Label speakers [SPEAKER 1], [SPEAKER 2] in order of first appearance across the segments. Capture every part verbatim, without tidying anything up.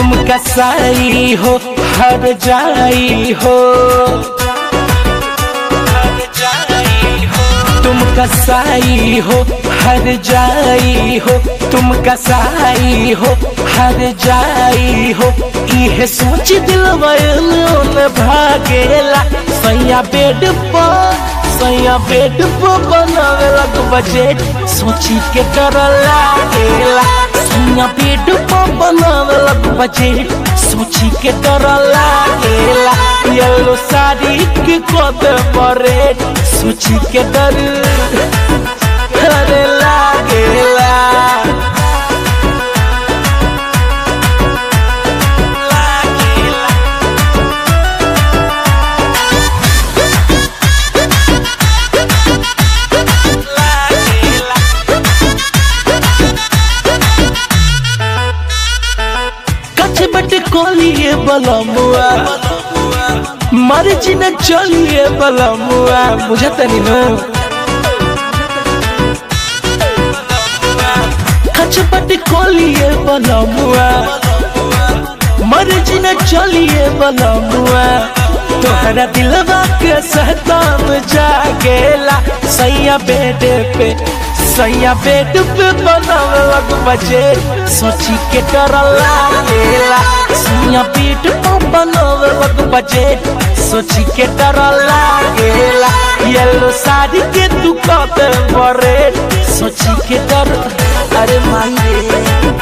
[SPEAKER 1] तुम कसाई हो हर जाई हो, तुम कसाई हो हर जाई हो, तुम कसाई हो हर जाई हो। इहे सोच दिल में भागेला सैया बेड पर, सैया बेड पर बनावे लग बजट सोची के डर लागेला। सैया बेड पर बनावे लग बजट सोची के डर लागेला। येलो साड़ी के कद परेड सोची के डर लागेला। बट कोलिए बलमुआ मर्जी न चलिए बलमुआ, बुझत नहीं नो खचपट कोलिए बलमुआ मर्जी न चलिए बलमुआ। तोहरा दिलवा के सहताम जागेला सैया बेड पे, सैया बेड पे बनावे लग बजे सोची के डर लागेला। सैया बेड पे बनावे लग बजे सोची के डर लागेला। येलो साड़ी के तू कद परेड सोची के डर, अरे मांगे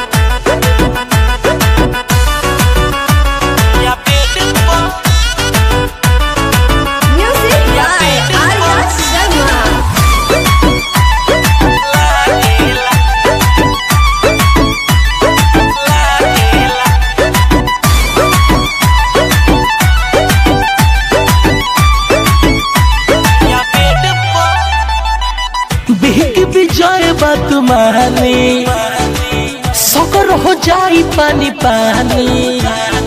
[SPEAKER 1] विजय बात मानी सकर हो जाई पानी पानी।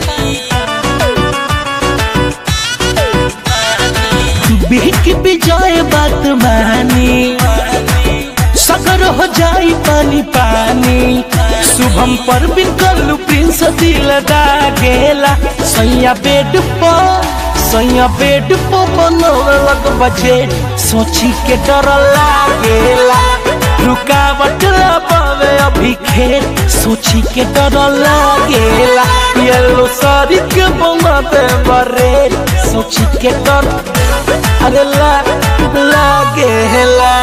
[SPEAKER 1] बिहक विजय बात मानी सकर हो जाई पानी पानी। शुभम पर बिन कल्लू प्रिंस दिल दागेला सैया बेड पर, सैया बेड पर बनावे लग बजट सोची के डर लागेला। रुकावट पावे अभी खेत सोची के डर लागेला। येलो साड़ी के बनाते बरेड सोची के डर अरे ला लागेला।